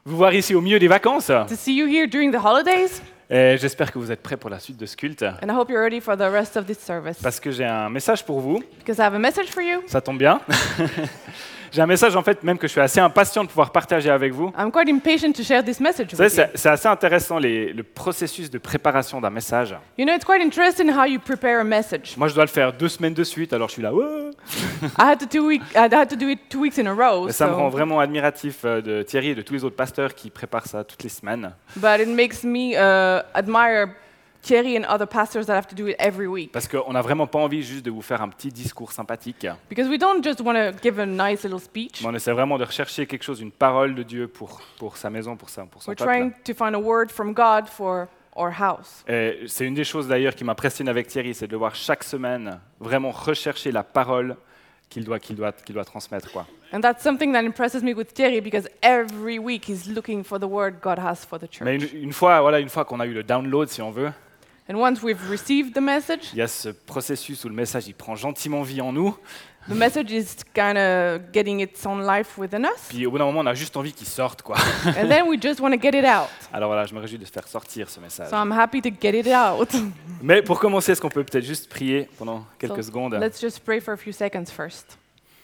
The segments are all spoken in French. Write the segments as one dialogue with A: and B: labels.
A: vous voir ici au milieu des vacances.
B: to see you here during the holidays,
A: Et j'espère que vous êtes prêts pour la suite de ce culte,
B: and I hope you're ready for the rest of this service.
A: parce que j'ai un message pour vous.
B: Because I have a message for you.
A: Ça tombe bien. J'ai un message en fait même que je suis assez impatient de pouvoir partager avec vous.
B: I'm quite impatient to share this message
A: Vous
B: with
A: savez,
B: you.
A: c'est assez intéressant le processus de préparation d'un message.
B: You know, it's quite interesting how you prepare a message.
A: Moi, je dois le faire 2 semaines de suite, alors je suis là. Ouais.
B: I had to do it 2 weeks in a row.
A: Mais ça me rend
B: So,
A: vraiment admiratif de Thierry et de tous les autres pasteurs qui préparent ça toutes les semaines.
B: but it makes me admire Thierry and other pastors that have to do it every week.
A: Parce qu'on n'a vraiment pas envie juste de vous faire un petit discours sympathique,
B: Because we don't just want to give a nice little speech.
A: mais on essaie vraiment de rechercher quelque chose, une parole de Dieu pour sa maison, pour son
B: We're
A: peuple.
B: trying to find a word from God for our house.
A: Et c'est une des choses d'ailleurs qui m'impressionne avec Thierry, c'est de le voir chaque semaine vraiment rechercher la parole qu'il doit transmettre, quoi.
B: And that's something that impresses me with Thierry because every week he's looking for the word God has for the church.
A: Mais une fois qu'on a eu le download, si on veut,
B: And once we've received the message,
A: il y a ce processus où le message il prend gentiment vie en nous,
B: the message is kind of getting its own life within us.
A: puis au bout d'un moment on a juste envie qu'il sorte, quoi.
B: And then we just want to get it out.
A: Alors voilà, je me réjouis de faire sortir ce message.
B: So I'm happy to get it out.
A: Mais pour commencer, est-ce qu'on peut peut-être juste prier pendant quelques
B: So
A: secondes?
B: let's just pray for a few seconds first.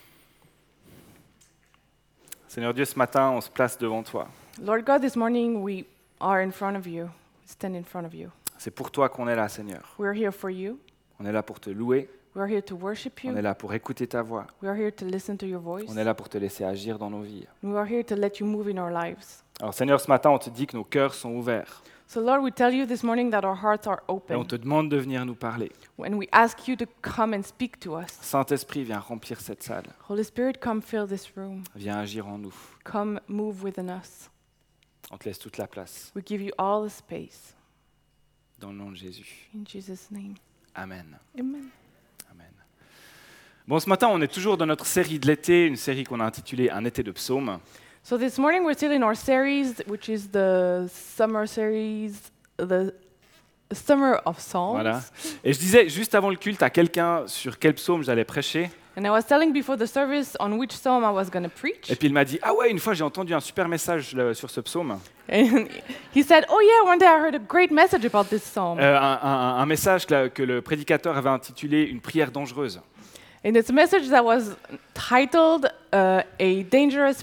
A: Seigneur Dieu, ce matin, on se place devant toi.
B: Lord God, this morning we are in front of you, stand in front of you.
A: C'est pour toi qu'on est là, Seigneur.
B: We're here for you.
A: On est là pour te louer,
B: We're here to worship
A: on est
B: you.
A: là pour écouter ta voix,
B: We are here to listen to your voice.
A: on est là pour te laisser agir dans nos vies.
B: We are here to let you move in our lives.
A: Alors Seigneur, ce matin, on te dit que nos cœurs sont ouverts
B: So Lord, we tell you this morning that our hearts are
A: et on
B: open.
A: te demande de venir nous parler.
B: And we ask you to come and speak to us.
A: Saint-Esprit, viens remplir cette salle,
B: Holy Spirit, come fill this room.
A: viens agir en nous.
B: Come move within us.
A: On te laisse toute la place,
B: We give you all the space.
A: dans le nom de Jésus.
B: In Jesus' name.
A: Amen.
B: Amen.
A: Amen. Bon, ce matin, on est toujours dans notre série de l'été, une série qu'on a intitulée Un été de psaumes.
B: So this morning we're still in our series, which is the summer series, the Summer of Psalms.
A: Voilà. Et je disais juste avant le culte à quelqu'un sur quel psaume j'allais prêcher.
B: And I was telling before the service on which psalm I was going to preach.
A: Et puis il m'a dit, ah ouais, une fois j'ai entendu un super message sur ce psaume.
B: And he said, oh yeah, one day I heard a great message about this psalm.
A: Un message que le prédicateur avait intitulé Une prière dangereuse.
B: And it's a message that was titled A Dangerous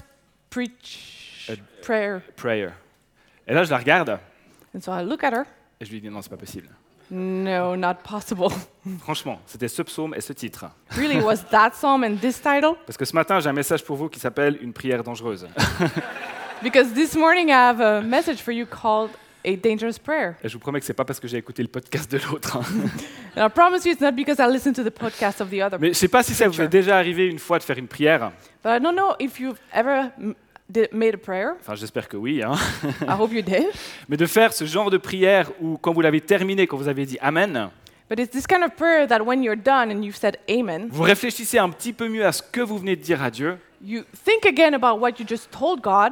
B: Prayer.
A: Prayer. Et là je la regarde
B: And so I look at her.
A: et je lui dis, non, c'est pas possible.
B: No, not possible.
A: Franchement, c'était ce psaume et ce titre.
B: Really, it was that psalm and this title?
A: Parce que ce matin j'ai un message pour vous qui s'appelle Une prière dangereuse.
B: Because this morning I have a message for you called A Dangerous Prayer.
A: Et je vous promets que c'est pas parce que j'ai écouté le podcast de l'autre.
B: And I promise you it's not because I listened to the podcast of the other.
A: Mais je sais pas si ça vous est déjà arrivé une fois de faire une prière.
B: But I don't know if you've ever made a prayer.
A: Enfin, j'espère que oui. Hein.
B: I hope you did.
A: Mais de faire ce genre de prière où, quand vous l'avez terminé, quand vous avez dit Amen,
B: But it's this kind of prayer that when you're done and you've said Amen,
A: vous réfléchissez un petit peu mieux à ce que vous venez de dire à Dieu
B: you think again about what you just told God,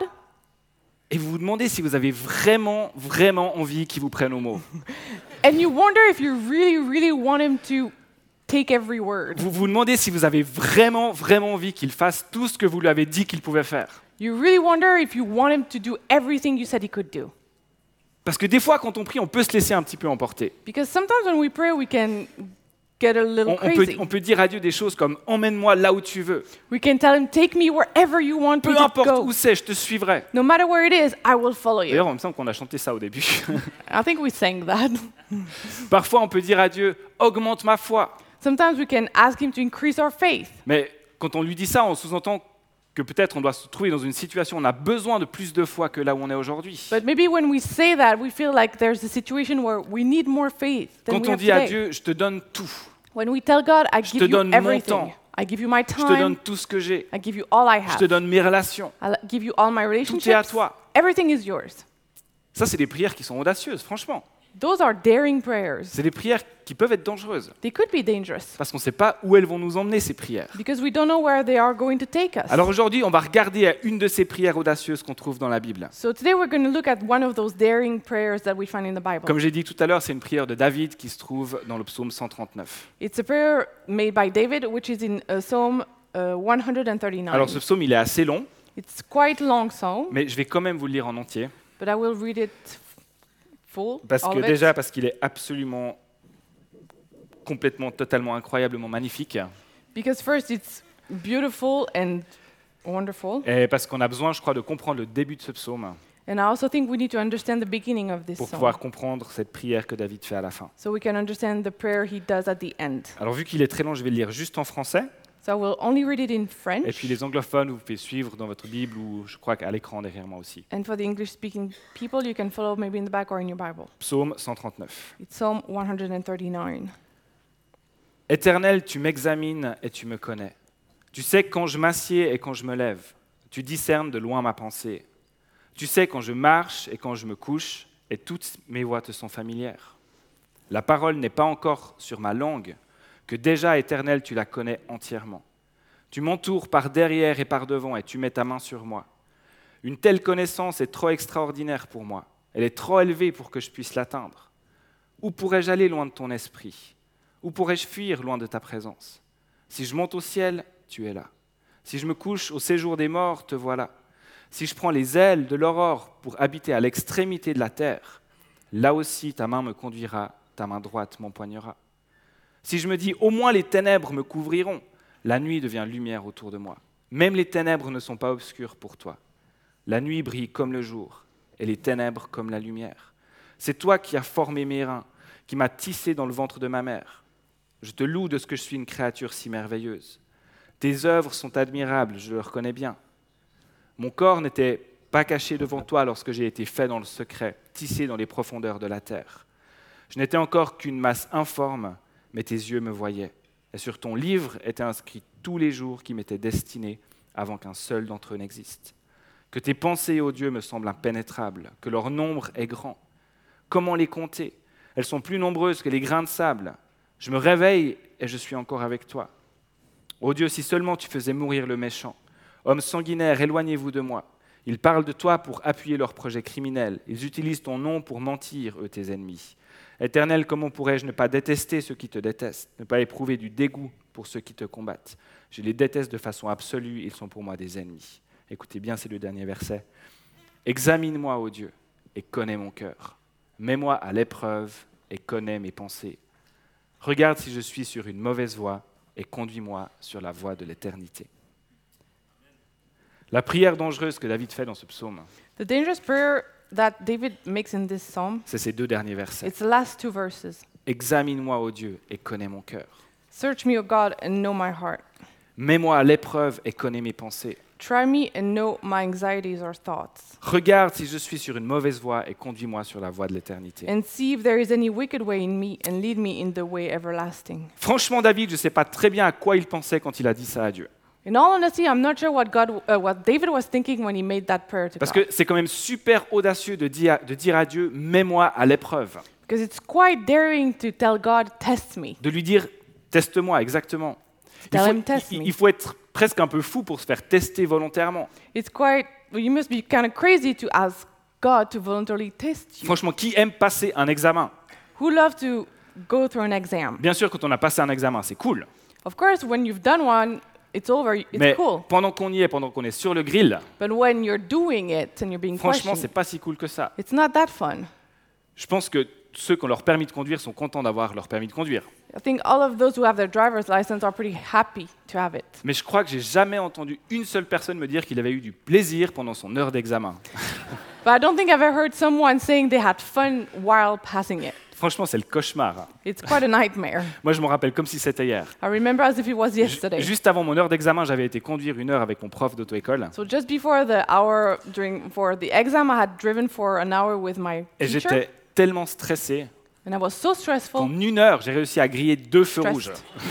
A: et vous vous demandez si vous avez vraiment, vraiment envie qu'il vous prenne au mot.
B: and you wonder if you really, really want Him to take every word.
A: Vous vous demandez si vous avez vraiment, vraiment envie qu'il fasse tout ce que vous lui avez dit qu'il pouvait faire.
B: You really wonder if you want Him to do everything you said He could do.
A: Parce que des fois, quand on prie, on peut se laisser un petit peu emporter.
B: Because sometimes when we pray, we can get a little crazy.
A: On peut dire à Dieu des choses comme « Emmène-moi là où tu veux.
B: We can tell Him, take me wherever you want me
A: Peu
B: to
A: importe
B: go.
A: où c'est, je te suivrai.
B: No matter where it is, I will follow » you.
A: D'ailleurs, il me semble qu'on a chanté ça au début.
B: I think we sang that.
A: Parfois, on peut dire à Dieu « Augmente ma foi ».
B: Sometimes we can ask Him to increase our faith.
A: Mais quand on lui dit ça, on sous-entend que peut-être on doit se trouver dans une situation où on a besoin de plus de foi que là où on est aujourd'hui.
B: But maybe when we say that, we feel like there's a situation where we need more faith than
A: Quand
B: we
A: on
B: have
A: dit à
B: today.
A: Dieu « Je te donne tout,
B: When we tell God, I
A: te
B: give you
A: donne mon
B: everything.
A: temps.
B: I give you my
A: je te donne
B: time.
A: tout ce que j'ai,
B: I give you all I
A: je te
B: have.
A: donne mes relations.
B: I give you all my
A: Tout est à
B: relationships.
A: toi.
B: Everything is yours. »
A: Ça, c'est des prières qui sont audacieuses, franchement.
B: Those are daring prayers.
A: C'est des prières qui peuvent être dangereuses.
B: They could be dangerous
A: Parce qu'on ne sait pas où elles vont nous emmener, ces prières.
B: because we don't know where they are going to take us.
A: Alors aujourd'hui, on va regarder à une de ces prières audacieuses qu'on trouve dans la Bible.
B: So today we're going to look at one of those daring prayers that we find in the Bible.
A: Comme j'ai dit tout à l'heure, c'est une prière de David qui se trouve dans le psaume 139.
B: It's a prayer made by David, which is in Psalm 139.
A: Alors ce psaume, il est assez long.
B: It's quite a long psalm,
A: mais je vais quand même vous le lire en entier,
B: but I will read it full,
A: parce
B: all
A: que
B: of it.
A: déjà, parce qu'il est absolument, complètement, totalement, incroyablement magnifique,
B: Because first, it's beautiful and wonderful.
A: et parce qu'on a besoin, je crois, de comprendre le début de ce psaume
B: And I also think we need to understand the beginning of this
A: pour
B: psalm,
A: pouvoir comprendre cette prière que David fait à la fin.
B: so we can understand the prayer he does at the end.
A: Alors vu qu'il est très long, je vais le lire juste en français,
B: So I will only read it in
A: et
B: French.
A: puis les anglophones, vous pouvez suivre dans votre Bible ou je crois qu'à l'écran derrière moi aussi.
B: And for the English-speaking people, you can follow maybe in the back or in your Bible.
A: Psaume 139.
B: It's Psalm 139.
A: Éternel, tu m'examines et tu me connais. Tu sais quand je m'assieds et quand je me lève. Tu discernes de loin ma pensée. Tu sais quand je marche et quand je me couche, et toutes mes voies te sont familières. La parole n'est pas encore sur ma langue, que déjà, Éternel, tu la connais entièrement. Tu m'entoures par derrière et par devant, et tu mets ta main sur moi. Une telle connaissance est trop extraordinaire pour moi. Elle est trop élevée pour que je puisse l'atteindre. Où pourrais-je aller loin de ton esprit ? Où pourrais-je fuir loin de ta présence ? Si je monte au ciel, tu es là. Si je me couche au séjour des morts, te voilà. Si je prends les ailes de l'aurore pour habiter à l'extrémité de la terre, là aussi ta main me conduira, ta main droite m'empoignera. Si je me dis, au moins les ténèbres me couvriront, la nuit devient lumière autour de moi. Même les ténèbres ne sont pas obscures pour toi. La nuit brille comme le jour, et les ténèbres comme la lumière. C'est toi qui as formé mes reins, qui m'as tissé dans le ventre de ma mère. Je te loue de ce que je suis une créature si merveilleuse. Tes œuvres sont admirables, je le reconnais bien. Mon corps n'était pas caché devant toi lorsque j'ai été fait dans le secret, tissé dans les profondeurs de la terre. Je n'étais encore qu'une masse informe, mais tes yeux me voyaient. Et sur ton livre étaient inscrits tous les jours qui m'étaient destinés avant qu'un seul d'entre eux n'existe. Que tes pensées, ô Dieu, me semblent impénétrables, que leur nombre est grand. Comment les compter ? Elles sont plus nombreuses que les grains de sable. Je me réveille et je suis encore avec toi. Ô Dieu, si seulement tu faisais mourir le méchant. Hommes sanguinaires, éloignez-vous de moi. Ils parlent de toi pour appuyer leurs projets criminels. Ils utilisent ton nom pour mentir, eux tes ennemis. Éternel, comment pourrais-je ne pas détester ceux qui te détestent, ne pas éprouver du dégoût pour ceux qui te combattent ? Je les déteste de façon absolue, ils sont pour moi des ennemis. Écoutez bien, c'est le dernier verset. Examine-moi, ô Dieu, et connais mon cœur. Mets-moi à l'épreuve et connais mes pensées. Regarde si je suis sur une mauvaise voie et conduis-moi sur la voie de l'éternité. La prière dangereuse que David fait dans ce psaume,
B: The dangerous prayer that David makes in this psalm,
A: c'est ces deux derniers versets.
B: it's the last two verses.
A: Examine-moi, ô Dieu, et connais mon cœur.
B: Search me, O God, and know my heart.
A: Mets-moi à l'épreuve et connais mes pensées.
B: Try me and know my anxieties or thoughts.
A: Regarde si je suis sur une mauvaise voie et conduis-moi sur la voie de l'éternité.
B: And see if there is any wicked way in me and lead me in the way everlasting.
A: Franchement, David, je ne sais pas très bien à quoi il pensait quand il a dit ça à Dieu.
B: In all honesty, I'm not sure what David was thinking when he made that prayer to
A: Parce
B: God.
A: que c'est quand même super audacieux de dire à Dieu, mets-moi à l'épreuve.
B: Because it's quite daring to tell God, test me.
A: De lui dire, teste-moi, exactement.
B: Tell him, test me.
A: Il faut être presque un peu fou pour se faire tester volontairement.
B: You must be kind of crazy to ask God to voluntarily test you.
A: Franchement, qui aime passer un examen ?
B: Who loves to go through an exam?
A: Bien sûr, quand on a passé un examen, c'est cool.
B: Of course, when you've done one, it's over, it's
A: Mais
B: cool.
A: pendant qu'on y est, pendant qu'on est sur le grill,
B: But when you're doing it and you're being
A: franchement,
B: questioned,
A: c'est pas si cool que ça.
B: it's not that fun.
A: Je pense que ceux qui ont leur permis de conduire sont contents d'avoir leur permis de conduire.
B: I think all of those who have their driver's license are pretty happy to have it.
A: Mais je crois que j'ai jamais entendu une seule personne me dire qu'il avait eu du plaisir pendant son heure d'examen.
B: But I don't think I've ever heard someone saying they had fun while passing it.
A: Franchement, c'est le cauchemar.
B: It's quite a nightmare.
A: Moi, je me rappelle comme si c'était hier.
B: I remember as if it was yesterday.
A: Juste avant mon heure d'examen, j'avais été conduire 1 heure avec mon prof d'auto-école.
B: So just before the hour for the exam, I had driven for an hour with my
A: Et
B: teacher,
A: j'étais tellement stressé
B: and I was so stressful.
A: qu'en 1 heure, j'ai réussi à griller 2 feux rouges.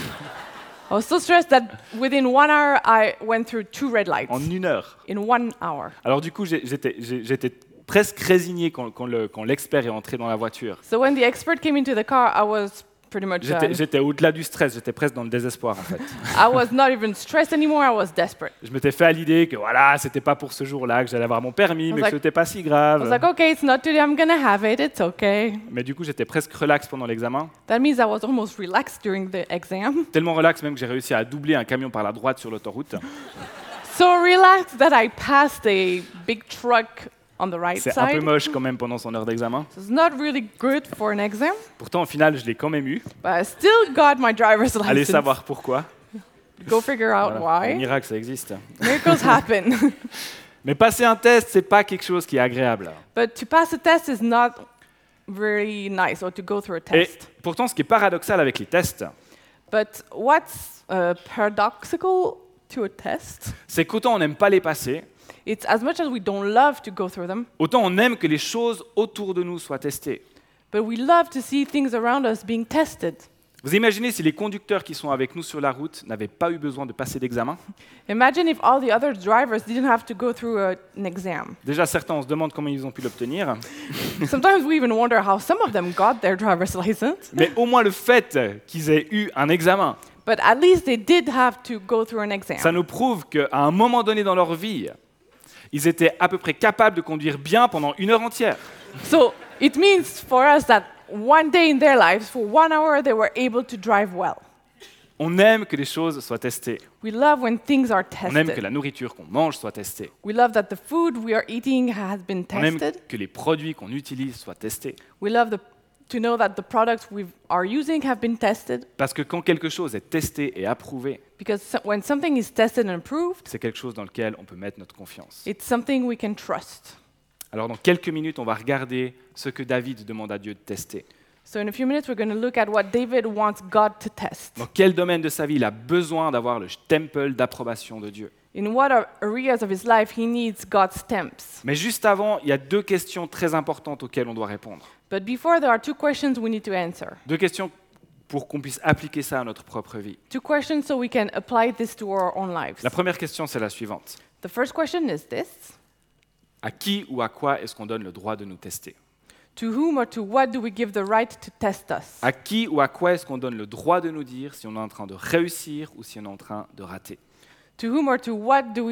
B: I was so stressed that within 1 hour, I went through 2 red lights.
A: En 1 heure.
B: In 1 hour.
A: Alors du coup, j'étais presque résigné quand l'expert est entré dans la voiture.
B: So when the expert came into the car, I was pretty much done.
A: J'étais au-delà du stress, j'étais presque dans le désespoir en fait.
B: I was not even stressed anymore, I was desperate.
A: Je m'étais fait à l'idée que voilà, c'était pas pour ce jour-là que j'allais avoir mon permis, mais que c'était pas si
B: I was
A: grave.
B: like, okay, it's not today, I'm gonna have it, it's okay.
A: Mais du coup, j'étais presque relax pendant l'examen.
B: That means I was almost relaxed during the exam.
A: Tellement relax même que j'ai réussi à doubler un camion par la droite sur l'autoroute.
B: so relaxed that I passed a big truck on the right
A: C'est un peu
B: side.
A: moche quand même pendant son heure d'examen.
B: So it's not really good for an exam,
A: Pourtant, au final, je l'ai quand même eu.
B: but I still got my driver's
A: Allez
B: license.
A: savoir pourquoi.
B: Go figure out
A: Voilà. Les
B: why.
A: miracles, ça existe.
B: Miracles happen.
A: Mais passer un test, c'est pas quelque chose qui est agréable.
B: But to pass a test is not very nice, or to go through a
A: Et
B: test.
A: pourtant, ce qui est paradoxal avec les tests,
B: But what's paradoxical to a test,
A: c'est qu'autant on n'aime pas les passer,
B: it's as much as we don't love to go through them,
A: autant on aime que les choses autour de nous soient testées.
B: but we love to see things around us being tested.
A: Vous imaginez si les conducteurs qui sont avec nous sur la route n'avaient pas eu besoin de passer d'examen?
B: Imagine if all the other drivers didn't have to go through an exam.
A: Déjà, certains, on se demande comment ils ont pu l'obtenir.
B: Sometimes we even wonder how some of them got their driver's license.
A: Mais au moins le fait qu'ils aient eu un examen,
B: But at least they did have to go through an exam.
A: ça nous prouve qu'à un moment donné dans leur vie, ils étaient à peu près capables de conduire bien pendant 1 heure entière.
B: So it means for us that one day in their lives, for 1 hour, they were able to drive well.
A: On aime que les choses soient testées.
B: We love when things are
A: On aime que
B: tested.
A: la nourriture qu'on mange soit testée.
B: We love that the food we are eating has been
A: On aime
B: tested.
A: que les produits qu'on utilise soient testés.
B: We love to know that the products we are using have been tested.
A: Parce que quand quelque chose est testé et approuvé,
B: Because when something is tested and approved,
A: c'est quelque chose dans lequel on peut mettre notre confiance.
B: it's something we can trust.
A: Alors dans quelques minutes, on va regarder ce que David demande à Dieu de tester.
B: So in a few minutes, we're going to look at what David wants God to test.
A: Dans quel domaine de sa vie il a besoin d'avoir le stempel d'approbation de Dieu.
B: In what areas of his life he needs God's stamps.
A: Mais juste avant, il y a 2 questions très importantes auxquelles on doit répondre.
B: But before, there are 2 questions we need to answer.
A: 2 questions pour qu'on puisse appliquer ça à notre propre vie.
B: 2 questions so we can apply this to our own lives.
A: La première question, c'est la suivante.
B: The first question is this.
A: À qui ou à quoi est-ce qu'on donne le droit de nous tester?
B: To whom or to what do we give the right to test us?
A: À qui ou à quoi est-ce qu'on donne le droit de nous dire si on est en train de réussir ou si on est en train de rater?
B: To whom or to what do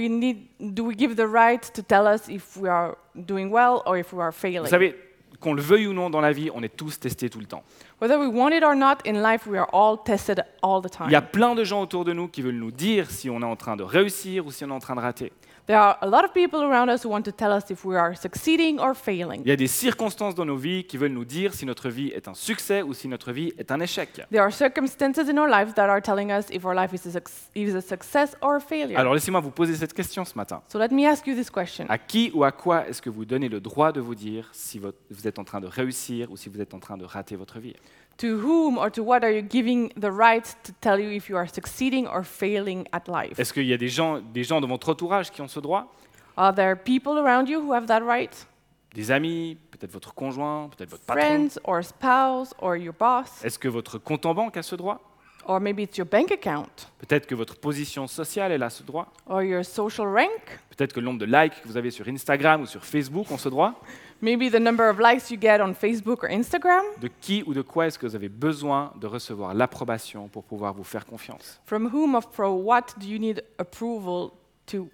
B: we give the right to tell us if we are doing well or if we are
A: Vous
B: failing?
A: savez, qu'on le veuille ou non dans la vie, on est tous testés tout le temps.
B: Whether we want it or not, in life we are all tested all the time.
A: Il y a plein de gens autour de nous qui veulent nous dire si on est en train de réussir ou si on est en train de rater.
B: There are a lot of people around us who want to tell us if we are succeeding or failing.
A: Il y a des circonstances dans nos vies qui veulent nous dire si notre vie est un succès ou si notre vie est un échec.
B: There are circumstances in our lives that are telling us if our life is a success or a failure.
A: Alors laissez-moi vous poser cette question ce matin.
B: So let me ask you this question.
A: À qui ou à quoi est-ce que vous donnez le droit de vous dire si vous êtes en train de réussir ou si vous êtes en train de rater votre vie?
B: To whom or to what are you giving the right to tell you if you are succeeding or failing at life?
A: Est-ce qu'il y a des gens de votre entourage qui ont ce droit?
B: Are there people around you who have that right?
A: Des amis, peut-être votre conjoint, peut-être votre patron?
B: Friends or spouse or your boss?
A: Est-ce que votre compte en banque a ce droit?
B: Or maybe it's your bank account
A: Peut-être que votre position sociale elle a ce droit?
B: or your social rank?
A: Peut-être que le nombre de likes que vous avez sur Instagram ou sur Facebook ont ce droit?
B: Maybe the number of likes you get on Facebook or Instagram?
A: De qui ou de quoi est-ce que vous avez besoin de recevoir l'approbation pour pouvoir vous faire confiance?
B: From whom or for what do you need approval to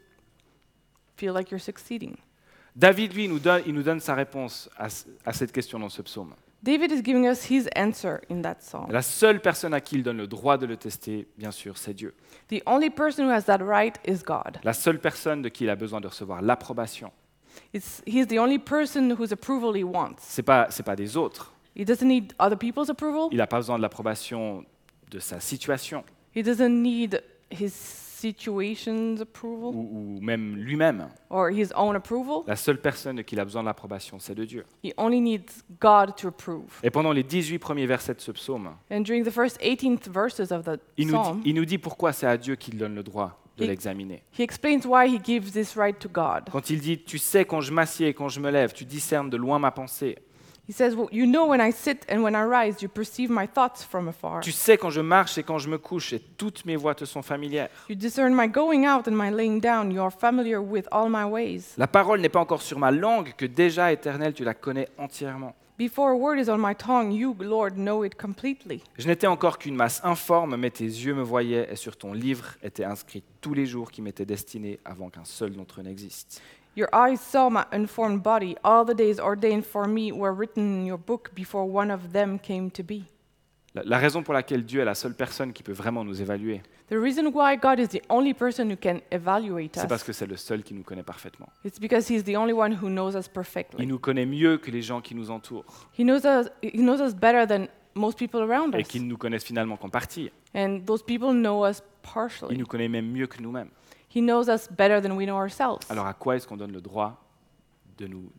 B: feel like you're succeeding?
A: David, lui, il nous donne sa réponse à cette question dans ce psaume.
B: David is giving us his answer in that psalm.
A: La seule personne à qui il donne le droit de le tester, bien sûr, c'est Dieu.
B: The only person who has that right is God.
A: La seule personne de qui il a besoin de recevoir l'approbation,
B: He's the only person whose approval he wants.
A: c'est pas des autres.
B: He doesn't need other people's approval.
A: Il n'a pas besoin de l'approbation de sa situation
B: He doesn't need his situation's approval
A: ou même lui-même.
B: or his own approval.
A: La seule personne de qui il a besoin de l'approbation, c'est de Dieu.
B: He only needs God to approve.
A: Et pendant les 18 premiers versets de ce psaume,
B: And during the first 18 verses of the psalm,
A: il nous dit pourquoi c'est à Dieu qu'il donne le droit de
B: Il-
A: l'examiner.
B: he explains why he gives this right to God.
A: Quand il dit « Tu sais quand je m'assieds et quand je me lève, tu discernes de loin ma pensée.
B: He says, well, you know when I sit and when I rise, you perceive my thoughts from afar.
A: Tu sais quand je marche et quand je me couche, et toutes mes voies te sont familières.
B: You discern my going out and my laying down. You are familiar with all my ways.
A: La parole n'est pas encore sur ma langue, que déjà, Éternel, tu la connais entièrement.
B: Before a word is on my tongue, you, Lord, know it completely.
A: Je n'étais encore qu'une masse informe, mais tes yeux me voyaient, et sur ton livre étaient inscrits tous les jours qui m'étaient destinés avant qu'un seul d'entre eux n'existe.
B: Your eyes saw my unformed body. All the days ordained for me were written in your book before one of them came to be.
A: La raison pour laquelle Dieu est la seule personne qui peut vraiment nous évaluer,
B: The reason why God is the only person who can evaluate
A: c'est parce
B: us,
A: que c'est le seul qui nous connaît parfaitement.
B: it's because He's the only one who knows us
A: Il
B: perfectly.
A: nous connaît mieux que les gens qui nous entourent
B: He knows us better than most people around
A: et
B: us.
A: qui ne nous connaissent finalement qu'en partie.
B: And those people know us
A: Il
B: partially.
A: nous connaît même mieux que nous-mêmes.
B: He knows us better than we know ourselves.
A: Alors à quoi est-ce qu'on donne le droit de nous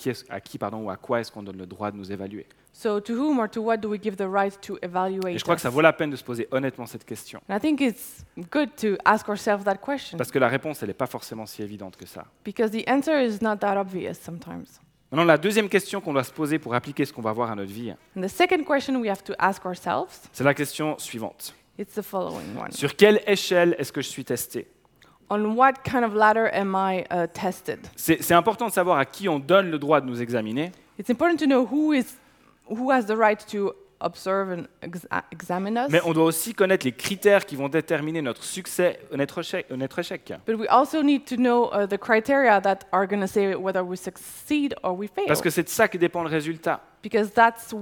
A: ou à quoi est-ce qu'on donne le droit de nous évaluer?
B: So to whom or to what do we give the right to
A: Et
B: evaluate
A: je crois que ça
B: us?
A: vaut la peine de se poser honnêtement cette question.
B: And I think it's good to ask ourselves that question
A: Parce que la réponse, elle n'est pas forcément si évidente que ça.
B: because the answer is not that obvious sometimes.
A: Maintenant, la deuxième question qu'on doit se poser pour appliquer ce qu'on va voir à notre vie,
B: And the second question we have to ask ourselves,
A: c'est la question suivante.
B: it's the following one.
A: Sur quelle échelle est-ce que je suis testé?
B: On what kind of ladder am I tested?
A: C'est important de savoir à qui on donne le droit de nous examiner,
B: It's important to know who has the right to observe and examine us.
A: mais on doit aussi connaître les critères qui vont déterminer notre succès ou notre échec.
B: But we also need to know the criteria that are going to say whether we succeed or we fail.
A: Parce que c'est de ça que dépend le résultat.
B: Because that's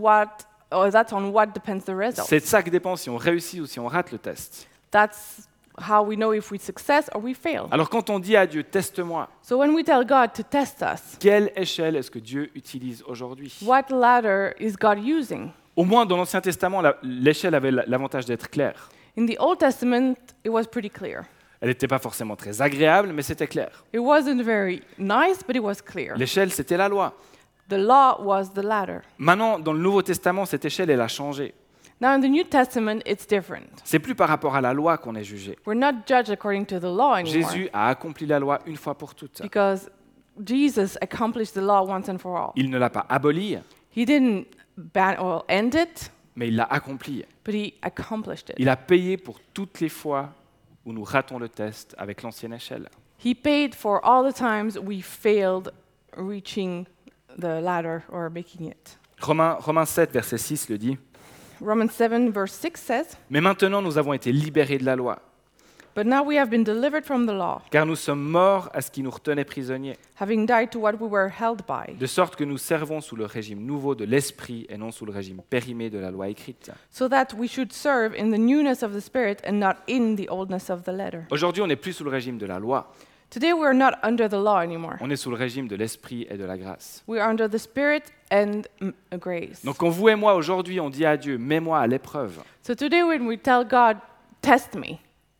B: on what depends the result.
A: C'est de ça que dépend si on réussit ou si on rate le test.
B: That's how we know if we success or we fail.
A: Alors quand on dit à Dieu, teste-moi,
B: So when we tell God to test us,
A: quelle échelle est-ce que Dieu utilise aujourd'hui?
B: what ladder is God using?
A: Au moins dans l'Ancien Testament, l'échelle avait l'avantage d'être claire.
B: In the Old Testament, it was pretty clear.
A: Elle n'était pas forcément très agréable, mais c'était clair.
B: It wasn't very nice, but it was clear.
A: L'échelle, c'était la loi.
B: The law was the ladder.
A: Maintenant, dans le Nouveau Testament, cette échelle, elle a changé.
B: Now in the New Testament, it's different.
A: C'est plus par rapport à la loi qu'on est jugé.
B: We're not judged according to the law anymore
A: Jésus a accompli la loi une fois pour toutes.
B: because Jesus accomplished the law once and for all.
A: Il ne l'a pas abolie,
B: He didn't ban or end it,
A: mais il l'a accomplie.
B: but he accomplished it.
A: Il a payé pour toutes les fois où nous ratons le test avec l'ancienne échelle.
B: He paid for all the times we failed reaching the ladder or making it.
A: Romains 7, verset 6 le dit.
B: Romans 7 verse 6 says,
A: Mais maintenant, nous avons été libérés de la loi,
B: "But now we have been delivered from the law,
A: car nous sommes morts à ce qui nous retenait prisonniers,
B: having died to what we were held by,
A: de sorte que nous servons sous le régime nouveau de l'esprit et non sous le régime périmé de la loi écrite.
B: so that we should serve in the newness of the Spirit and not in the oldness of the letter."
A: Aujourd'hui, on n'est plus sous le régime de la loi,
B: Today we are not under the law anymore.
A: on est sous le régime de l'esprit et de la grâce.
B: We are under the Spirit and grace.
A: Donc quand vous et moi, aujourd'hui, on dit à Dieu, mets-moi à l'épreuve,
B: So today when we tell God, test me,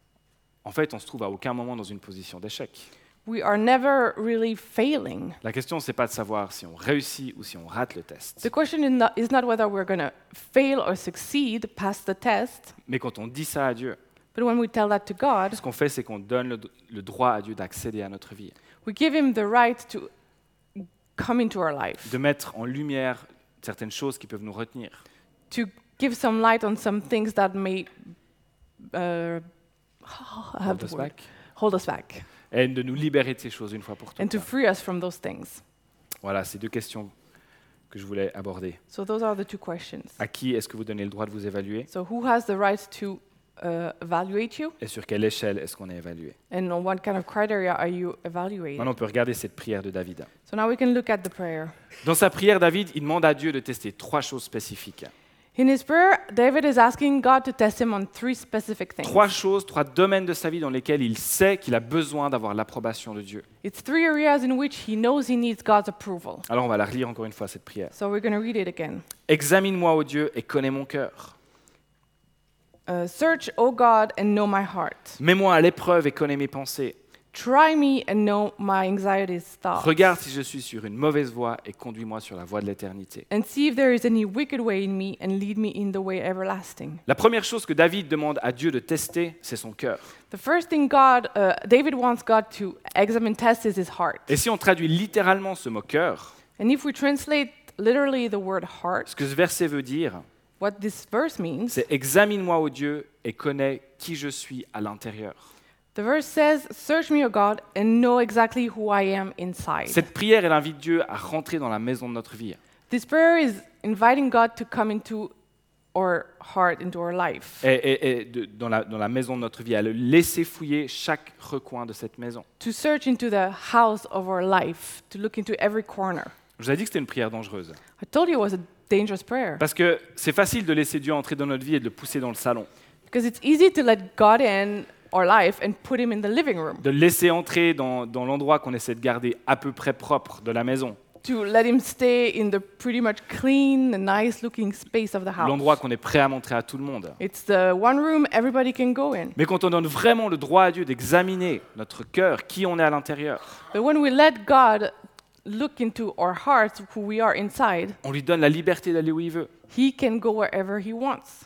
A: en fait, on se trouve à aucun moment dans une position d'échec.
B: we are never really failing.
A: La question, c'est pas de savoir si on réussit ou si on rate le test.
B: The question is not whether we're going to fail or succeed, pass the test,
A: Mais quand on dit ça à Dieu,
B: but when we tell that to God,
A: ce qu'on fait, c'est qu'on donne le droit à Dieu d'accéder à notre vie,
B: we give Him the right to come into our life,
A: de mettre en lumière certaines choses qui peuvent nous retenir,
B: to give some light on some things that may
A: hold us back,
B: hold us back,
A: et de nous libérer de ces choses une fois pour
B: and
A: toutes.
B: to free us from those things.
A: Voilà, c'est deux questions que je voulais aborder.
B: So those are the two questions.
A: À qui est-ce que vous donnez le droit de vous évaluer
B: So who has the right to evaluate you,
A: et sur quelle échelle est-ce qu'on est évalué?
B: and on what kind of criteria are you evaluated?
A: Maintenant, on peut regarder cette prière de David.
B: So now we can look at the prayer.
A: Dans sa prière, David, il demande à Dieu de tester 3 choses spécifiques.
B: In his prayer, David is asking God to test him on 3 specific things.
A: 3 choses, 3 domaines de sa vie dans lesquels il sait qu'il a besoin d'avoir l'approbation de Dieu.
B: It's 3 areas in which he knows he needs God's approval.
A: Alors on va la relire encore une fois, cette prière.
B: So we're going to read it again.
A: Examine-moi, ô Dieu, et connais mon cœur.
B: Search, O God, and know my heart.
A: Mets-moi à l'épreuve et connais mes pensées.
B: Try me and know my anxieties thoughts.
A: Regarde si je suis sur une mauvaise voie et conduis-moi sur la voie de l'éternité.
B: And see if there is any wicked way in me and lead me in the way everlasting.
A: La première chose que David demande à Dieu de tester, c'est son cœur.
B: The first thing David wants God to examine, test is his heart.
A: Et si on traduit littéralement ce mot cœur,
B: And if we translate literally the word heart,
A: ce que ce verset veut dire,
B: what this verse means,
A: c'est examine-moi, ô Dieu, et connais qui je suis à l'intérieur.
B: the verse says, "Search me, O God, and know exactly who I am inside."
A: Cette prière, elle invite Dieu à rentrer dans la maison de notre vie.
B: This prayer is inviting God to come into our heart, into our life,
A: Dans la maison de notre vie, à le laisser fouiller chaque recoin de cette maison.
B: to search into the house of our life, to look into every corner.
A: Je vous ai dit que c'était une prière dangereuse.
B: I told you it was a dangerous prayer.
A: Parce que c'est facile de laisser Dieu entrer dans notre vie et de le pousser dans le salon,
B: Because it's easy to let God in our life and put him in the living room.
A: de le laisser entrer dans l'endroit qu'on essaie de garder à peu près propre de la maison,
B: To let him stay in the pretty much clean, nice looking space of the house.
A: l'endroit qu'on est prêt à montrer à tout le monde.
B: It's the one room everybody can go in.
A: Mais quand on donne vraiment le droit à Dieu d'examiner notre cœur, qui on est à l'intérieur,
B: But when we let God look into our hearts, who we are inside,
A: on lui donne la liberté d'aller où il veut.
B: he can go wherever he wants.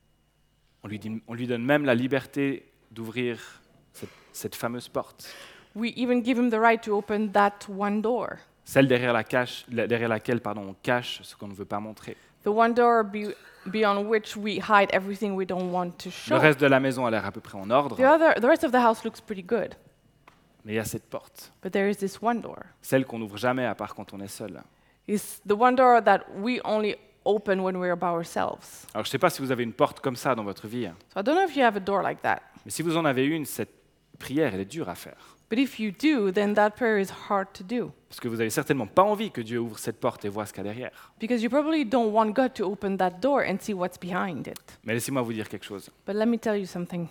A: On lui donne même la liberté d'ouvrir cette fameuse porte,
B: We even give him the right to open that one door.
A: celle derrière laquelle on cache ce qu'on ne veut pas montrer.
B: The one door beyond which we hide everything we don't want to
A: Le
B: show.
A: reste de la maison a l'air à peu près en ordre,
B: The rest of the house looks pretty good,
A: mais il y a cette porte,
B: but there is this one door.
A: celle qu'on n'ouvre jamais à part quand on est seul.
B: It's the one door that we only open when we're by ourselves.
A: Alors je ne sais pas si vous avez une porte comme ça dans votre vie,
B: So I don't know if you have a door like that,
A: mais si vous en avez une, cette prière, elle est dure à faire.
B: but if you do, then that prayer is hard to do
A: Parce que vous n'avez certainement pas envie que Dieu ouvre cette porte et voit ce qu'il y a derrière.
B: because you probably don't want God to open that door and see what's behind it.
A: Mais laissez-moi vous dire quelque chose.
B: But let me tell you something.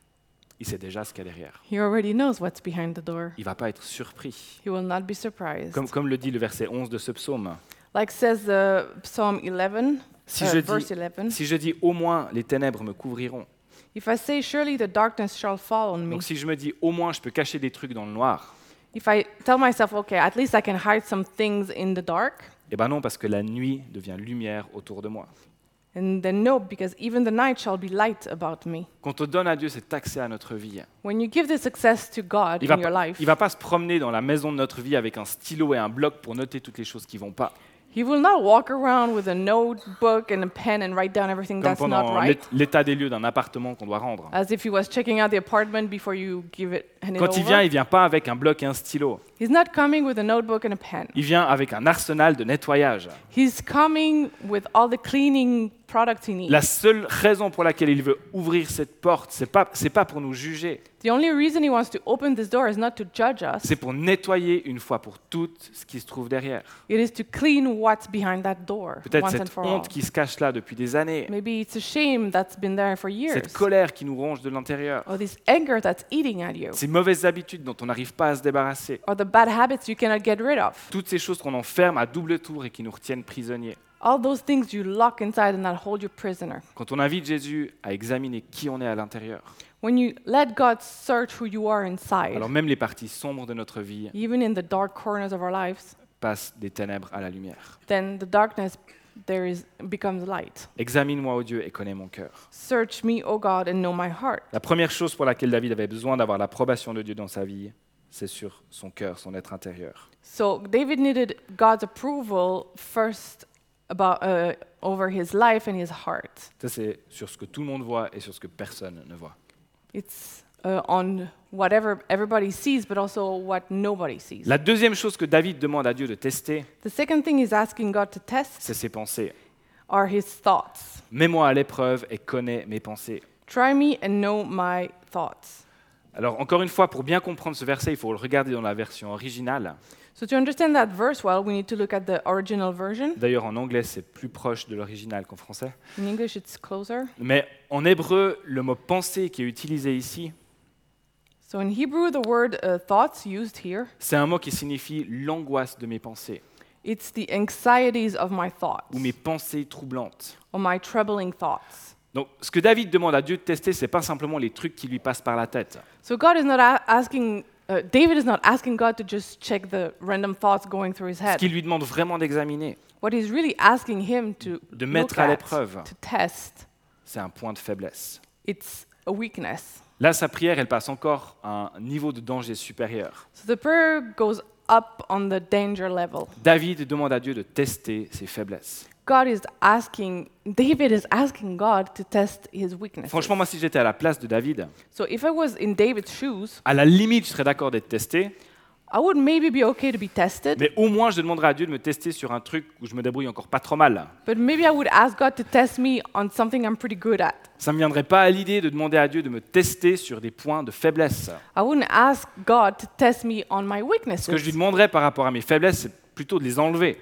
A: Il sait déjà ce qu'il y a derrière.
B: He already knows what's behind the door.
A: Il ne va pas être surpris.
B: He will not be surprised.
A: Comme le dit le verset 11 de ce psaume.
B: Like says Psalm 11,
A: Si
B: verse
A: je
B: 11.
A: si je dis au moins les ténèbres me couvriront.
B: If I say, surely the darkness shall fall on me.
A: Donc si je me dis au moins je peux cacher des trucs dans le noir,
B: If I tell myself, okay, at least I can hide some things in the dark,
A: eh ben non, parce que la nuit devient lumière autour de moi.
B: and then no, because even the night shall be light about me.
A: Quand on donne à Dieu cet accès à notre vie,
B: When you give this access to God
A: il
B: in your life,
A: ne va pas se promener dans la maison de notre vie avec un stylo et un bloc pour noter toutes les choses qui ne vont pas.
B: He will not walk around with a notebook and a pen and write down everything
A: Comme
B: that's not
A: pendant
B: right,
A: l'état des lieux d'un appartement qu'on doit rendre.
B: as if he was checking out the apartment before you hand it
A: Quand il vient,
B: over.
A: il vient pas avec un bloc et un stylo.
B: He's not coming with a notebook and a pen.
A: Il vient avec un arsenal de nettoyage.
B: He's coming with all the cleaning products he needs.
A: La seule raison pour laquelle il veut ouvrir cette porte, c'est pas pour nous juger,
B: The only reason he wants to open this door is not to judge us.
A: c'est pour nettoyer une fois pour toutes ce qui se trouve derrière.
B: It is to clean what's behind that door
A: Peut-être
B: once and
A: cette
B: for all.
A: honte qui se cache là depuis des années,
B: Maybe it's a shame that's been there for years.
A: cette colère qui nous ronge de l'intérieur,
B: Or this anger that's eating at you.
A: ces mauvaises habitudes dont on n'arrive pas à se débarrasser,
B: Or the bad habits you cannot get rid of.
A: toutes ces choses qu'on enferme à double tour et qui nous retiennent prisonniers.
B: All those things you lock inside and that hold you prisoner.
A: Quand on invite Jésus à examiner qui on est à l'intérieur,
B: When you let God search who you are inside,
A: alors même les parties sombres de notre vie
B: even in the dark corners of our lives,
A: passent des ténèbres à la lumière.
B: then the darkness becomes light.
A: Examine-moi, ô Dieu, et connais mon cœur.
B: Search me, O God, and know my heart.
A: La première chose pour laquelle David avait besoin d'avoir l'approbation de Dieu dans sa vie, c'est sur son cœur, son être intérieur.
B: So David needed God's approval first over his life and his heart.
A: Ça, c'est sur ce que tout le monde voit et sur ce que personne ne voit.
B: It's on whatever everybody sees, but also what nobody sees.
A: La deuxième chose que David demande à Dieu de tester,
B: The second thing he's asking God to test
A: c'est ses pensées.
B: are his thoughts.
A: Mets-moi à l'épreuve et connais mes pensées.
B: Try me and know my thoughts.
A: Alors, encore une fois, pour bien comprendre ce verset, il faut le regarder dans la version originale.
B: So to understand that verse well, we need to look at the original version.
A: D'ailleurs, en anglais, c'est plus proche de l'original qu'en français.
B: In English, it's closer.
A: Mais en hébreu, le mot pensée qui est utilisé ici,
B: So in Hebrew, the word thoughts used here,
A: c'est un mot qui signifie l'angoisse de mes pensées
B: it's the anxieties of my thoughts
A: ou mes pensées troublantes.
B: or my troubling thoughts.
A: Donc, ce que David demande à Dieu de tester, c'est pas simplement les trucs qui lui passent par la tête.
B: So God is not asking, David is not asking God to just check the random thoughts going through his
A: Ce
B: head.
A: qu'il lui demande vraiment d'examiner,
B: What he's really asking him to
A: de
B: look
A: mettre à
B: at,
A: l'épreuve,
B: to test,
A: c'est un point de faiblesse.
B: it's a weakness.
A: Là, sa prière, elle passe encore à un niveau de danger supérieur.
B: So the prayer goes up on the danger level.
A: David demande à Dieu de tester ses faiblesses.
B: David is asking God to test his weaknesses.
A: Franchement, moi, si j'étais à la place de David,
B: So if I was in David's shoes,
A: à la limite, je serais d'accord d'être testé,
B: I would maybe be okay to be tested,
A: mais au moins, je demanderais à Dieu de me tester sur un truc où je me débrouille encore pas trop mal.
B: but maybe I would ask God to test me on something I'm pretty good at.
A: Ça ne me viendrait pas à l'idée de demander à Dieu de me tester sur des points de faiblesse.
B: I wouldn't ask God to test me on my
A: Ce que je lui
B: weaknesses.
A: demanderais par rapport à mes faiblesses, c'est plutôt de les enlever.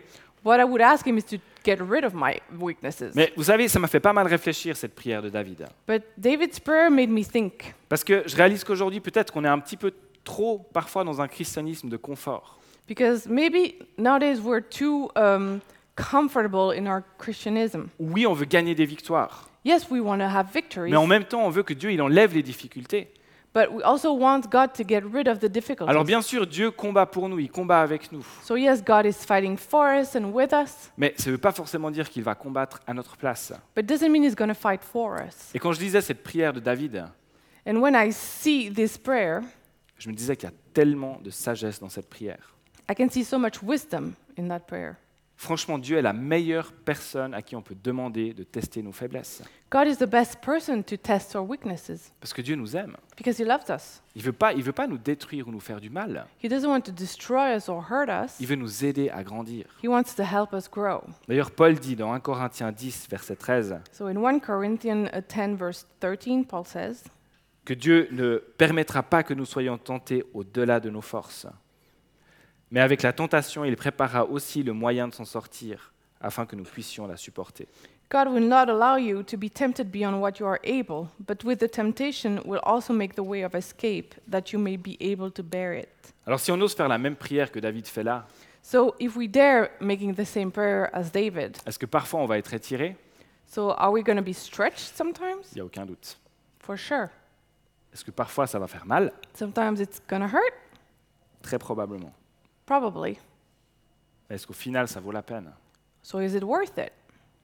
B: What I would ask him is to get rid of my weaknesses.
A: Mais vous savez, ça m'a fait pas mal réfléchir, cette prière de David.
B: But David's prayer made me think.
A: Parce que je réalise qu'aujourd'hui, peut-être qu'on est un petit peu trop, parfois, dans un christianisme de confort.
B: Because maybe nowadays we're too comfortable in our Christianism.
A: Oui, on veut gagner des victoires.
B: Yes, we want to have victories,
A: Mais en même temps, on veut que Dieu il enlève les difficultés.
B: but we also want God to get rid of the difficulties.
A: Alors bien sûr, Dieu combat pour nous, il combat avec nous.
B: So yes, God is fighting for us and with us,
A: Mais ça ne veut pas forcément dire qu'il va combattre à notre place.
B: but doesn't mean He's going to fight for us.
A: Et quand je lisais cette prière de David,
B: And when I see this prayer,
A: je me disais qu'il y a tellement de sagesse dans cette prière.
B: I can see so much wisdom in that prayer.
A: Franchement, Dieu est la meilleure personne à qui on peut demander de tester nos faiblesses.
B: God is the best person to test our weaknesses
A: Parce que Dieu nous aime.
B: because He loves us.
A: Il veut pas nous détruire ou nous faire du mal.
B: He doesn't want to destroy us or hurt us.
A: Il veut nous aider à grandir.
B: He wants to help us grow.
A: D'ailleurs, Paul dit dans 1 Corinthiens 10, verset 13,
B: So in 1 Corinthians 10 verse 13, Paul says,
A: que Dieu ne permettra pas que nous soyons tentés au-delà de nos forces. Mais avec la tentation, il préparera aussi le moyen de s'en sortir, afin que nous puissions la supporter.
B: God will not allow you to be tempted beyond what you are able, but with the temptation will also make the way of escape, that you may be able to bear it.
A: Alors si on ose faire la même prière que David fait là,
B: So if we dare making the same prayer as David,
A: est-ce que parfois on va être étiré?
B: so are we going to be stretched sometimes?
A: Il n'y a aucun doute.
B: For sure.
A: Est-ce que parfois ça va faire mal?
B: Sometimes it's going to hurt?
A: Très probablement.
B: Probably.
A: Est-ce qu'au final ça vaut la peine?
B: So is it worth it?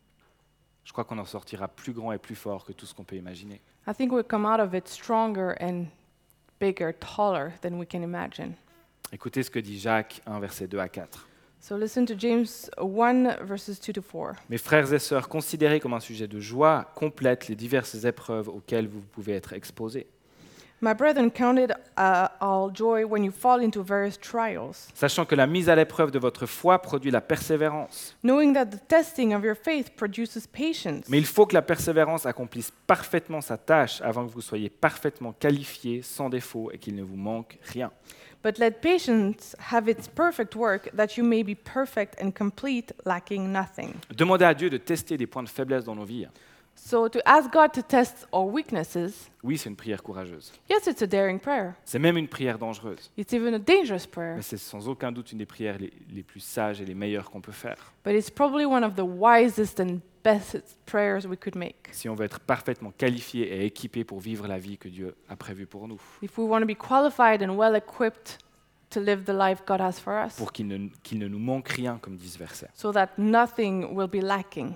A: Je crois qu'on en sortira plus grand et plus fort que tout ce qu'on peut imaginer.
B: I think we'll come out of it stronger and bigger, taller than we can imagine.
A: Écoutez ce que dit Jacques 1, versets 2 à 4.
B: So listen to James 1, verses 2 to 4.
A: Mes frères et sœurs, considérez comme un sujet de joie complète les diverses épreuves auxquelles vous pouvez être exposés.
B: My brethren, count it all joy when you fall into various trials,
A: Sachant que la mise à l'épreuve de votre foi produit la persévérance.
B: knowing that the testing of your faith produces patience.
A: Mais il faut que la persévérance accomplisse parfaitement sa tâche avant que vous soyez parfaitement qualifiés, sans défaut, et qu'il ne vous manque rien.
B: But let patience have its perfect work, that you may be perfect and complete, lacking nothing.
A: Demandez à Dieu de tester des points de faiblesse dans nos vies.
B: So to ask God to test our weaknesses,
A: Oui, c'est une prière courageuse.
B: yes, it's a daring prayer.
A: C'est même une prière dangereuse.
B: It's even a dangerous prayer,
A: Mais c'est sans aucun doute une des prières les plus sages et les meilleures qu'on peut faire.
B: but it's probably one of the wisest and best prayers we could make.
A: Si on veut être parfaitement qualifié et équipé pour vivre la vie que Dieu a prévue pour nous.
B: If we want to be qualified and well equipped to live the life God has for us,
A: Pour qu'il ne nous manque rien, comme dit ce verset.
B: so that nothing will be lacking.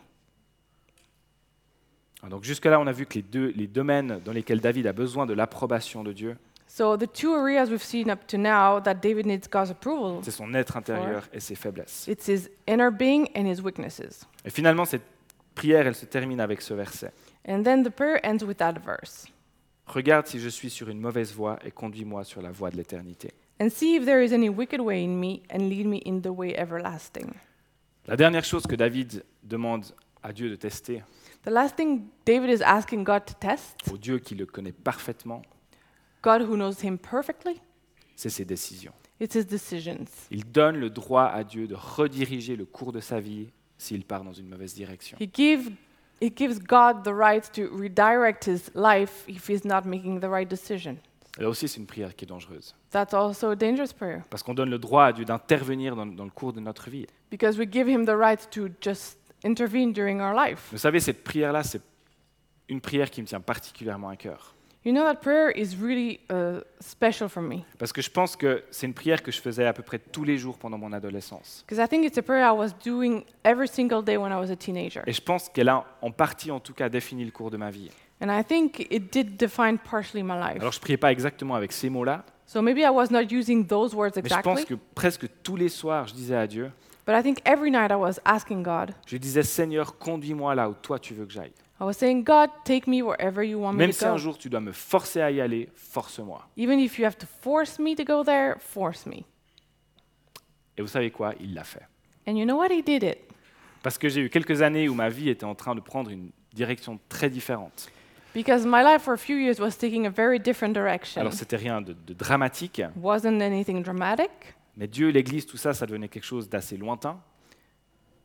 A: Donc jusque-là, on a vu que les domaines dans lesquels David a besoin de l'approbation de Dieu,
B: So the two areas we've seen up to now that David needs God's approval,
A: c'est son être intérieur et ses faiblesses.
B: it's his inner being and his weaknesses.
A: Et finalement, cette prière, elle se termine avec ce verset.
B: And then the prayer ends with that verse.
A: Regarde si je suis sur une mauvaise voie et conduis-moi sur la voie de l'éternité.
B: And see if there is any wicked way in me, and lead me in the way everlasting.
A: La dernière chose que David demande à Dieu de tester,
B: The last thing David is asking God to test,
A: au Dieu qui le connaît parfaitement,
B: God who knows him perfectly,
A: c'est ses décisions.
B: it's his decisions.
A: Il donne le droit à Dieu de rediriger le cours de sa vie s'il part dans une mauvaise direction.
B: He gives God the right to redirect his life if he's not making the right decision.
A: Là aussi, c'est une prière qui est dangereuse.
B: That's also a dangerous prayer,
A: Parce qu'on donne le droit à Dieu d'intervenir dans le cours de notre vie.
B: because we give him the right to just intervene during our life.
A: Vous savez, cette prière-là, c'est une prière qui me tient particulièrement à cœur.
B: You know, that prayer is really special for me,
A: Parce que je pense que c'est une prière que je faisais à peu près tous les jours pendant mon adolescence.
B: because I think it's a prayer I was doing every single day when I was a teenager.
A: Et je pense qu'elle a, en partie en tout cas, défini le cours de ma vie.
B: And I think it did define partially my life.
A: Alors, je ne priais pas exactement avec ces mots-là,
B: So maybe I was not using those words
A: mais je pense
B: exactly,
A: que presque tous les soirs, je disais à Dieu,
B: but I think every night I was asking God,
A: je disais, Seigneur, conduis-moi là où toi tu veux que j'aille.
B: I was saying, God, take me wherever you want me
A: Même
B: to
A: si un
B: go.
A: jour tu dois me forcer à y aller, force-moi.
B: Even if you have to force me to go there, force me.
A: Et vous savez quoi? Il l'a fait.
B: And you know what? He did it.
A: Parce que j'ai eu quelques années où ma vie était en train de prendre une direction très différente.
B: Because my life for a few years was taking a very different direction.
A: Alors, c'était rien de dramatique,
B: Wasn't anything dramatic,
A: mais Dieu, l'Église, tout ça, ça devenait quelque chose d'assez lointain.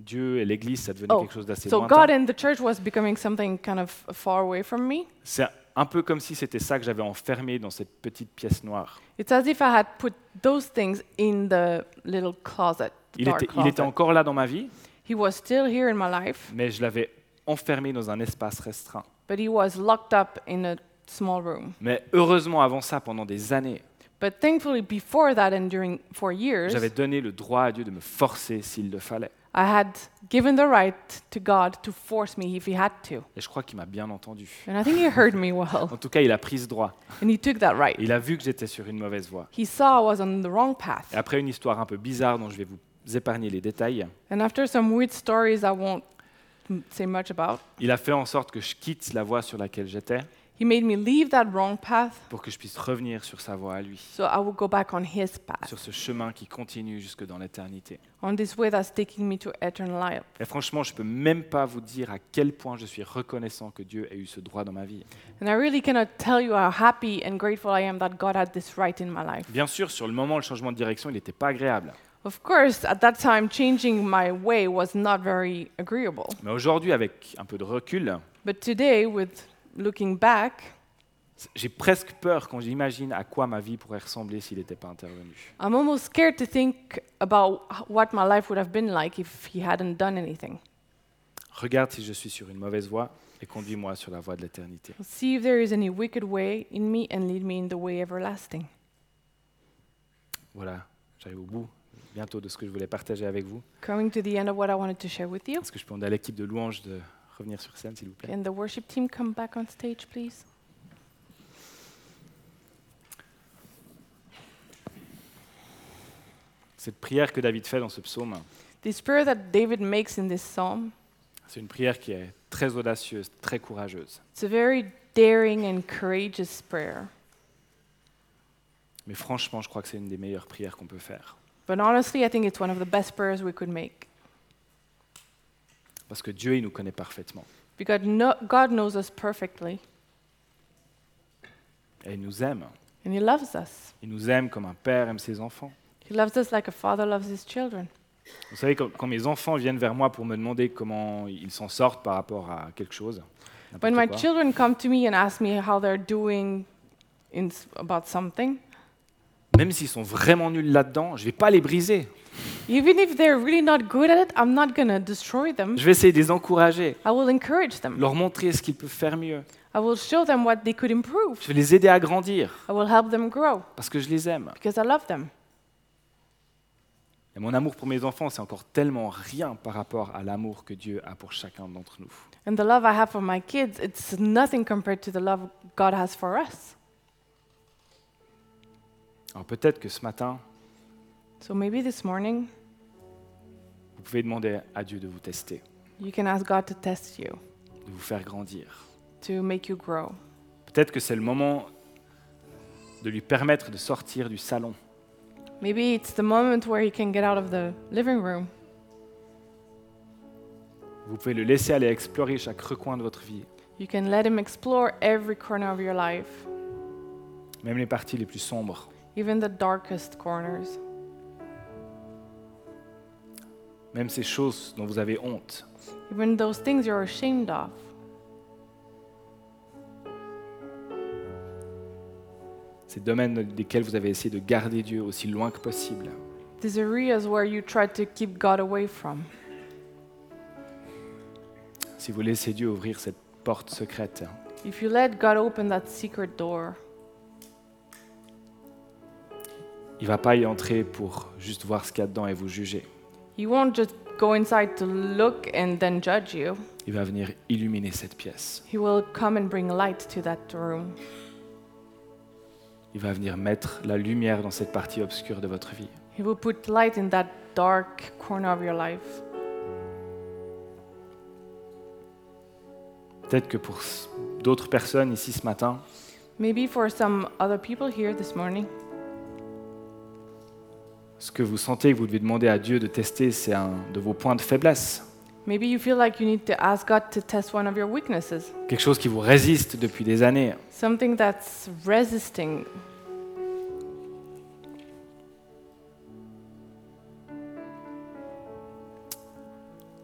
A: Dieu et l'Église, ça devenait
B: Oh,
A: quelque chose d'assez
B: so
A: lointain.
B: God and the church was becoming something kind of far away from me.
A: C'est un peu comme si c'était ça que j'avais enfermé dans cette petite pièce noire.
B: It's as if I had put those things in the little closet, the
A: Il
B: dark
A: était, il était
B: closet.
A: encore là dans ma vie,
B: He was still here in my life,
A: mais je l'avais enfermé dans un espace restreint.
B: but he was locked up in a small room.
A: Mais heureusement, avant ça, pendant des années,
B: But thankfully, before that and for years,
A: j'avais donné le droit à Dieu de me forcer s'il le fallait.
B: I had given the right to God to force me if he had to.
A: Et je crois qu'il m'a bien entendu.
B: And I think he heard me well,
A: En tout cas, il a pris ce droit.
B: and he took that right.
A: Il a vu que j'étais sur une mauvaise voie.
B: He saw I was on the wrong path.
A: Et après une histoire un peu bizarre dont je vais vous épargner les détails,
B: And after some weird stories I won't say much about,
A: il a fait en sorte que je quitte la voie sur laquelle j'étais
B: he made me leave that wrong path
A: pour que je puisse revenir sur sa voie à lui,
B: so I would go back on his path,
A: sur ce chemin qui continue jusque dans l'éternité.
B: on this way that's taking me to eternal life.
A: Et franchement, je ne peux même pas vous dire à quel point je suis reconnaissant que Dieu ait eu ce droit dans ma vie.
B: And I really cannot tell you how happy and grateful I am that God had this right in my life.
A: Bien sûr, sur le moment, le changement de direction, il n'était pas agréable.
B: Of course, at that time, changing my way was not very agreeable.
A: Mais aujourd'hui, avec un peu de recul,
B: But today, with looking back,
A: j'ai presque peur quand j'imagine à quoi ma vie pourrait ressembler s'il n'était pas intervenu.
B: I'm almost scared to think about what my life would have been like if he hadn't done anything.
A: Regarde si je suis sur une mauvaise voie et conduis-moi sur la voie de l'éternité.
B: See if there is any wicked way in me and lead me in the way everlasting.
A: Voilà, j'arrive au bout bientôt de ce que je voulais partager avec vous.
B: Coming to the end of what I wanted to share with you.
A: Est-ce que je peux demander à l'équipe de louanges de revenir sur scène, s'il vous plaît?
B: Can the worship team come back on stage, please?
A: Cette prière que David fait dans ce psaume,
B: This prayer that David makes in this psalm,
A: c'est une prière qui est très audacieuse, très courageuse.
B: it's a very daring and courageous prayer.
A: Mais franchement, je crois que c'est une des meilleures prières qu'on peut faire.
B: But honestly, I think it's one of the best prayers we could make.
A: Parce que Dieu, il nous connaît parfaitement.
B: Because God knows us perfectly,
A: Et il nous aime.
B: and He loves us.
A: Il nous aime comme un père aime ses enfants.
B: He loves us like a father loves his children.
A: Vous savez, quand mes enfants viennent vers moi pour me demander comment ils s'en sortent par rapport à quelque chose,
B: When my
A: n'importe quoi,
B: children come to me and ask me how they're doing about something,
A: même s'ils sont vraiment nuls là-dedans, je ne vais pas les briser.
B: even if they're really not good at it, I'm not going to destroy them.
A: Je vais essayer de les encourager,
B: I will encourage them.
A: leur montrer ce qu'ils peuvent faire mieux.
B: I will show them what they could improve.
A: Je vais les aider à grandir
B: I will help them grow
A: parce que je les aime.
B: because I love them.
A: Et mon amour pour mes enfants, c'est encore tellement rien par rapport à l'amour que Dieu a pour chacun d'entre nous.
B: And the love I have for my kids, it's nothing compared to the love God has for us.
A: Alors peut-être que ce matin,
B: So maybe this morning,
A: vous pouvez demander à Dieu de vous tester,
B: you can ask God to test you,
A: de vous faire grandir.
B: to make you grow.
A: Peut-être que c'est le moment de lui permettre de sortir du salon,
B: Maybe it's the moment where he can get out of the living room.
A: vous pouvez le laisser aller explorer chaque recoin de votre vie,
B: You can let him explore every corner of your life,
A: même les parties les plus sombres.
B: even the darkest corners,
A: Même ces choses dont vous avez honte.
B: even those things you're ashamed of.
A: Ces domaines desquels vous avez essayé de garder Dieu aussi loin que possible.
B: These areas where you try to keep God away from.
A: Si vous laissez Dieu ouvrir cette porte secrète,
B: If you let God open that secret door,
A: il ne va pas y entrer pour juste voir ce qu'il y a dedans et vous juger.
B: He won't just go inside to look and then judge you.
A: Il va venir illuminer cette pièce.
B: He will come and bring light to that room.
A: Il va venir mettre la lumière dans cette partie obscure de votre vie.
B: He will put light in that dark corner of your life.
A: Peut-être que pour d'autres personnes ici ce matin,
B: Maybe for some other people here this morning,
A: ce que vous sentez que vous devez demander à Dieu de tester, c'est un de vos points de faiblesse.
B: maybe you feel like you need to ask God to test one of your weaknesses,
A: Quelque chose qui vous résiste depuis des années.
B: something that's resisting.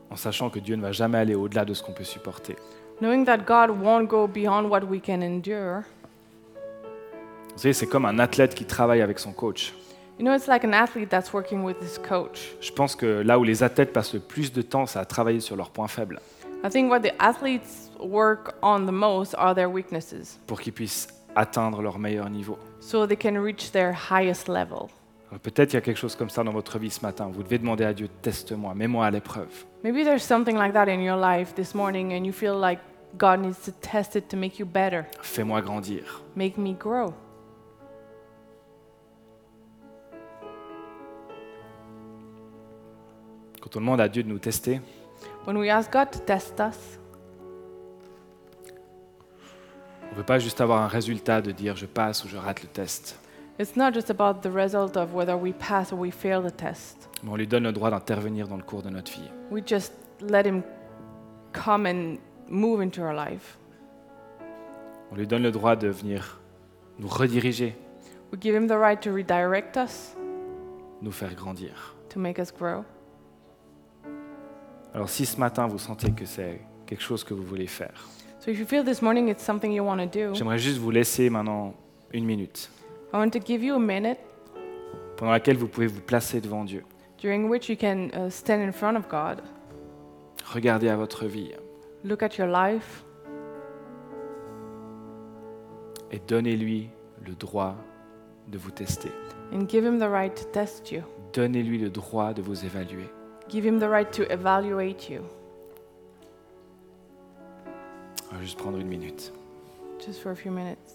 A: en sachant que Dieu ne va jamais aller au-delà de ce qu'on peut supporter.
B: Knowing that God won't go beyond what we can endure.
A: Vous savez, c'est comme un athlète qui travaille avec son coach.
B: You know, it's like an athlete that's working with his coach.
A: Je pense que là où les athlètes passent le plus de temps, c'est à travailler sur leurs points faibles
B: I think what the athletes work on the most are their weaknesses,
A: pour qu'ils puissent atteindre leur meilleur niveau.
B: so they can reach their highest level.
A: Alors, peut-être il y a quelque chose comme ça dans votre vie ce matin. Vous devez demander à Dieu, teste-moi, mets-moi à l'épreuve.
B: Maybe there's something like that in your life this morning and you feel like God needs to test it to make you better,
A: Fais-moi grandir.
B: make me grow.
A: Quand on demande à Dieu de nous tester,
B: When we ask God to test us,
A: on ne veut pas juste avoir un résultat de dire je passe ou je rate le test.
B: it's not just about the result of whether we pass or we fail the test.
A: Mais on lui donne le droit d'intervenir dans le cours de notre vie.
B: We just let Him come and move into our life.
A: On lui donne le droit de venir nous rediriger,
B: We give Him the right to redirect us,
A: nous faire grandir.
B: to make us grow.
A: Alors si ce matin vous sentez que c'est quelque chose que vous voulez faire,
B: So if you feel this morning it's something you want to do,
A: j'aimerais juste vous laisser maintenant 1 minute
B: I want to give you a minute
A: pendant laquelle vous pouvez vous placer devant Dieu.
B: during which you can stand in front of God,
A: Regardez à votre vie
B: look at your life,
A: et donnez-lui le droit de vous tester.
B: and give Him the right to test you.
A: Donnez-lui le droit de vous évaluer.
B: Give Him the right to evaluate you,
A: On va juste prendre 1 minute.
B: just for a few minutes.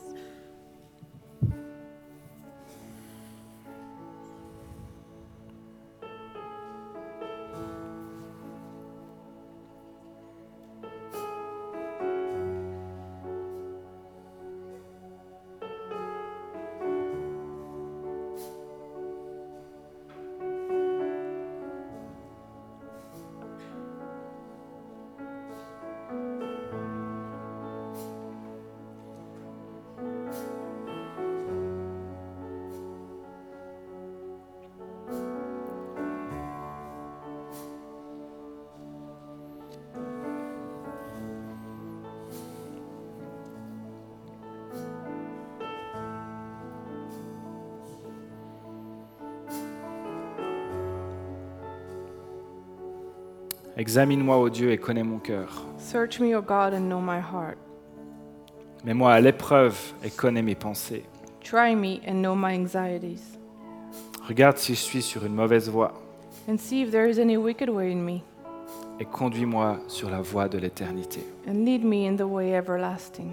A: Examine-moi, ô Dieu, et connais mon cœur.
B: Search me, O God, and know my heart.
A: Mets-moi à l'épreuve et connais mes pensées.
B: Try me and know my anxieties,
A: Regarde si je suis sur une mauvaise voie
B: and see if there is any wicked way in me,
A: et conduis-moi sur la voie de l'éternité.
B: and lead me in the way everlasting.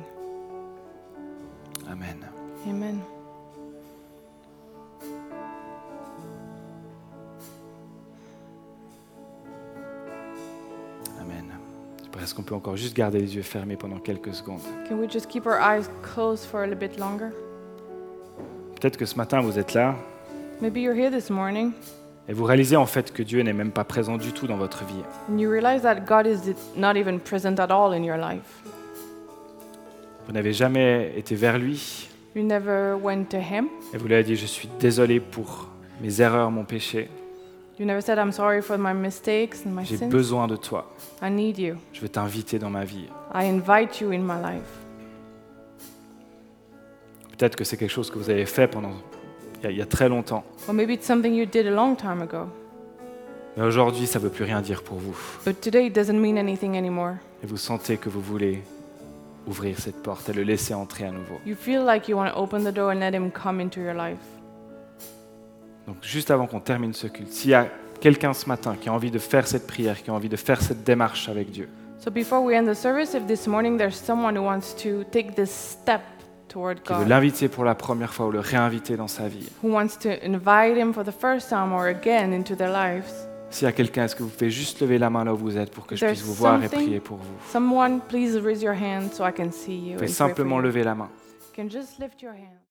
A: Amen.
B: Amen.
A: Amen. Est-ce qu'on peut encore juste garder les yeux fermés pendant quelques secondes?
B: Can we just keep our eyes closed for a little bit longer?
A: Peut-être que ce matin, vous êtes là
B: Maybe you're here this morning
A: et vous réalisez en fait que Dieu n'est même pas présent du tout dans votre vie.
B: and you realize that God is not even present at all in your life.
A: Vous n'avez jamais été vers lui
B: You never went to Him.
A: et vous lui avez dit, je suis désolé pour mes erreurs, mon péché.
B: You never said, I'm sorry for my mistakes and my
A: J'ai
B: sins.
A: besoin de toi.
B: I need you.
A: Je veux t'inviter dans ma vie.
B: I invite you in my life.
A: Peut-être que c'est quelque chose que vous avez fait il y a très longtemps.
B: Or maybe it's something you did a long time ago.
A: Mais aujourd'hui, ça ne veut plus rien dire pour vous.
B: But today it doesn't mean anything anymore.
A: Et vous sentez que vous voulez ouvrir cette porte et le laisser entrer à nouveau.
B: You feel like you want to open the door and let Him come into your life.
A: Donc juste avant qu'on termine ce culte, s'il y a quelqu'un ce matin qui a envie de faire cette prière, qui a envie de faire cette démarche avec Dieu,
B: So before we end the service, if this morning there's someone who wants to take this step toward
A: qui veut
B: God,
A: l'inviter pour la première fois ou le réinviter dans sa vie,
B: who wants to invite Him for the first time or again into their lives,
A: s'il y a quelqu'un, est-ce que vous pouvez juste lever la main là où vous êtes pour que je
B: There's
A: puisse vous voir et
B: something-
A: prier pour vous?
B: someone please raise your hand so I can see you.
A: Vous
B: and
A: pouvez
B: pray for
A: simplement
B: you.
A: lever la main.
B: You can just lift your hand.